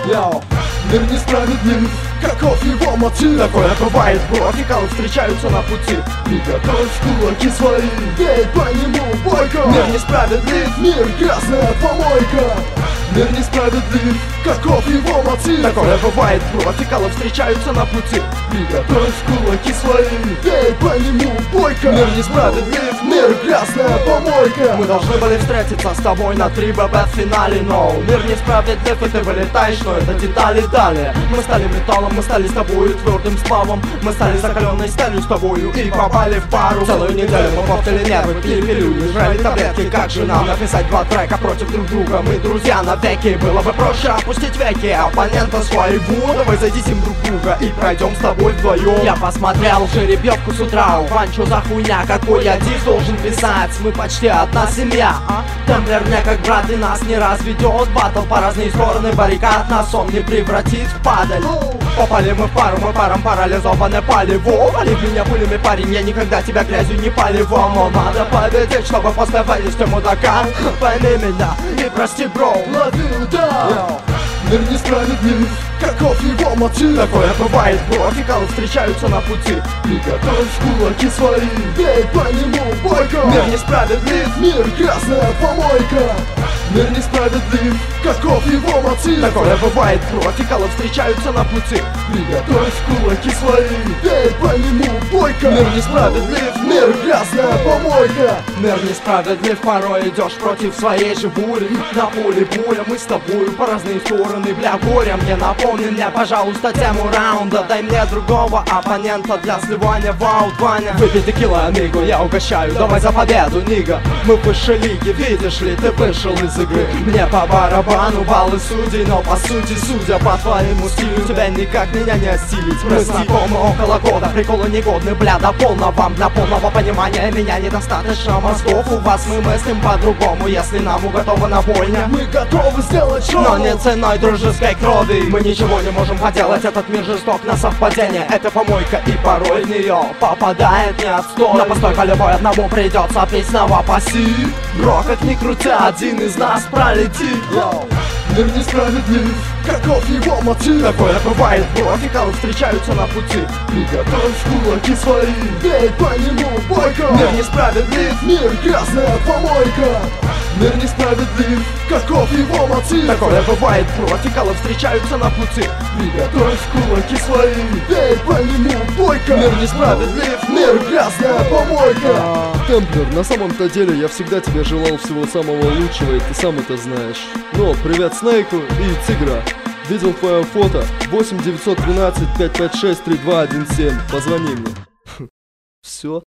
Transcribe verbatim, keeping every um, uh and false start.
Йоу. Мир несправедлив, каков его мотив? Такое бывает, профикалы встречаются на пути. Приготовь кулаки свои, бей по нему бойко. Мир несправедлив, мир грязная помойка. Мир несправедлив, каков его мотив? Такое бывает, профикалы встречаются на пути. Приготовь кулаки свои, бей по нему бойко. Мир несправедлив, мир грязная помойка. Мы должны были встретиться с тобой на три бэ бэ в финале, но мир несправедлив, и ты вылетаешь, но это детали далее. Мы стали металлом, мы стали с тобою твердым сплавом. Мы стали закаленной сталью с тобою и попали в пару. Целую неделю мы портили нервы, пили пилюли, жрали таблетки. Как же нам написать два трека против друг друга? Мы друзья навеки, было бы проще опустить веки. Оппонента своего, давай задисим друг друга и пройдем с тобой вдвоем. Я посмотрел жеребьевку с утра, Вань, чё за хуйня, какой я диск должен писать? Мы почти одна семья, а? Темплер мне как брат и нас не разведет. Баттл по разные стороны баррикад, нас он не превратит в падаль. Попали мы в пару, мы паром парализованы палево. Вали меня пулями, парень, я никогда тебя грязью не поливал. Но надо победить, чтобы после вылезти мудака. Пойми меня и прости, бро. Лови удар. Мир несправедлив, каков его мотив? Такое бывает, профикалы встречаются на пути. Приготовь кулаки свои, бей по нему бойко. Мир несправедлив, мир грязная помойка. Мир несправедлив, каков его мотив? Такое бывает, профикалы встречаются на пути. Приготовь кулаки свои, бей по нему бойко. Мир несправедлив, мир грязная помойка. Мир несправедлив, порой идешь против своей же бури. На поле боя мы с тобою по разные стороны. Бля, горе мне напомни мне, пожалуйста, тему раунда. Дай мне другого оппонента для сливания в аут, Ваня. Выпей текила, амиго, я угощаю, давай за победу, нига. Мы в высшей лиге, видишь ли, ты вышел из игры. Мне по барабану баллы судей, но по сути, судя по твоему стилю, тебя никак меня не осилить. Мы знакомы около года, приколы негодны, бля, до полного вам. Для полного понимания меня недостаточно мозгов. У вас мы мыслим по-другому, если нам уготована бойня. Мы готовы сделать шоу, но не ценой дружеской крови. Мы ничего не можем поделать, этот мир жесток на совпадение. Это помойка, и порой в нее попадает не отстой. На постой полевой одному придется пить снова пассив. Бро, как ни крути, один из нас пролетит. Йоу. Мир несправедлив, каков его мотив? Такое бывает, профикалы встречаются на пути. Приготовь кулаки свои, бей по нему бойко. Мир несправедлив, мир грязная помойка. Мир несправедлив, каков его мотив? Такое бывает, профикалы встречаются на пути. Приготовь кулаки свои, бей по нему бойко. Мир несправедлив, мир грязная помойка. Темплер, на самом-то деле я всегда тебе желал всего самого лучшего, и ты сам это знаешь. Но привет Снейку и Тигра. Видел твое фото. восемь девятьсот двенадцать пятьсот пятьдесят шесть тридцать два одиннадцать семь. Позвони мне. Все.